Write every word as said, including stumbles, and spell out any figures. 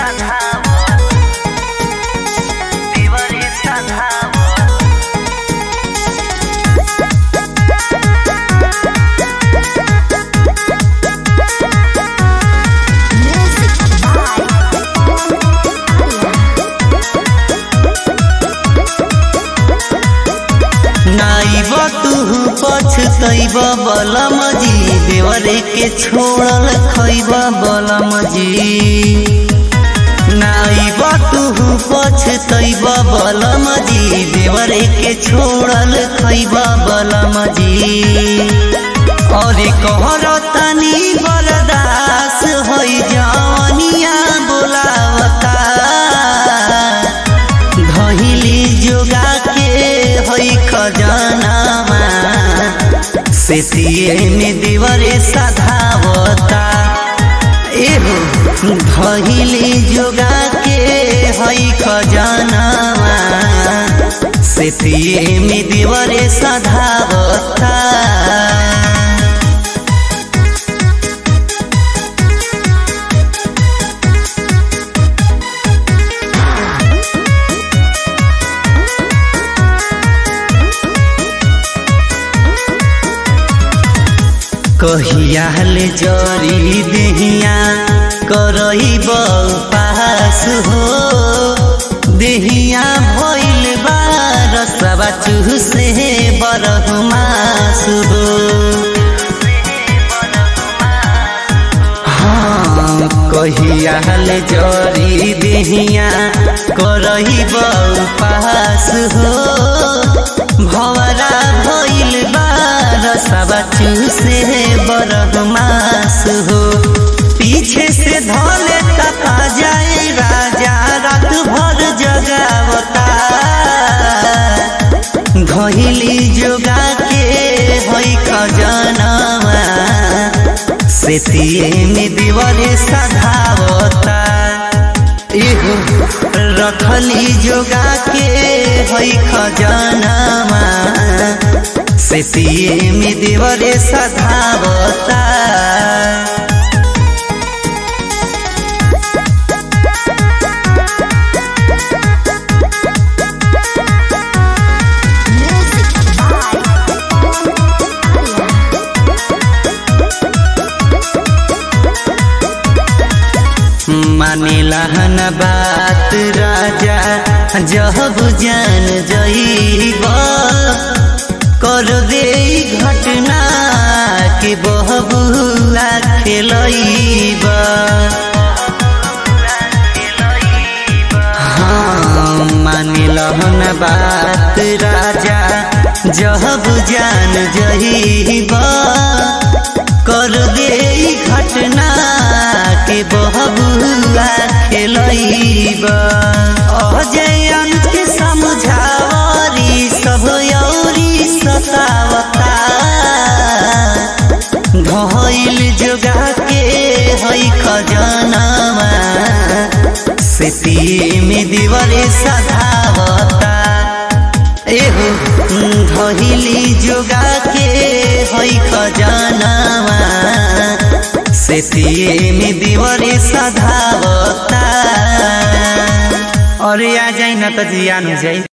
पछतैब बलम जी देवरे के छोड़ल खैब बलम जी। नाइब तू पछतैब बलम जी देवरे के छोड़ल खैब बलम जी। और कहर तनी बरदास होई जवनिया बोलावता धहिली जोगा के होई खजानामा सेतिए में देवरे सधावता एहो धहिली जोगा के हई खजानामा सेतिए में देवरे सधावता। कहियाल जरी देहिया करई पास हो देहिया भइल बार सबा चूसे बरहुमास हो। हाँ कहियाल जरी देहिया करई पास हो भवरा भइल बार सबा चूसे बरहमास हो। पीछे से धोले तपा जाए राजा रात भर जगावता धहिली जोगा के होई खजानामा सेतिए में देवरे सधावता एहो रखली जोगा के होई खजानामा सेतिए में देवरे सधावता। मानेला हन बात राजा जब जान जइबा कर दे घटना के बहबुआ खेलइबा। हाँ मानेला हन बात राजा जब जान जइबा कर दे घटना के बहबुआ खेलइबा। अजय अंत के समझावरी सब यौरी सतावता धइल जोगा के हई खजानामा सेतिए में देवरे सधावता एहो धइली जोगा के हई खजानामा सेतिए में देवरे सधावता। और आ जाई न त जियान जाई।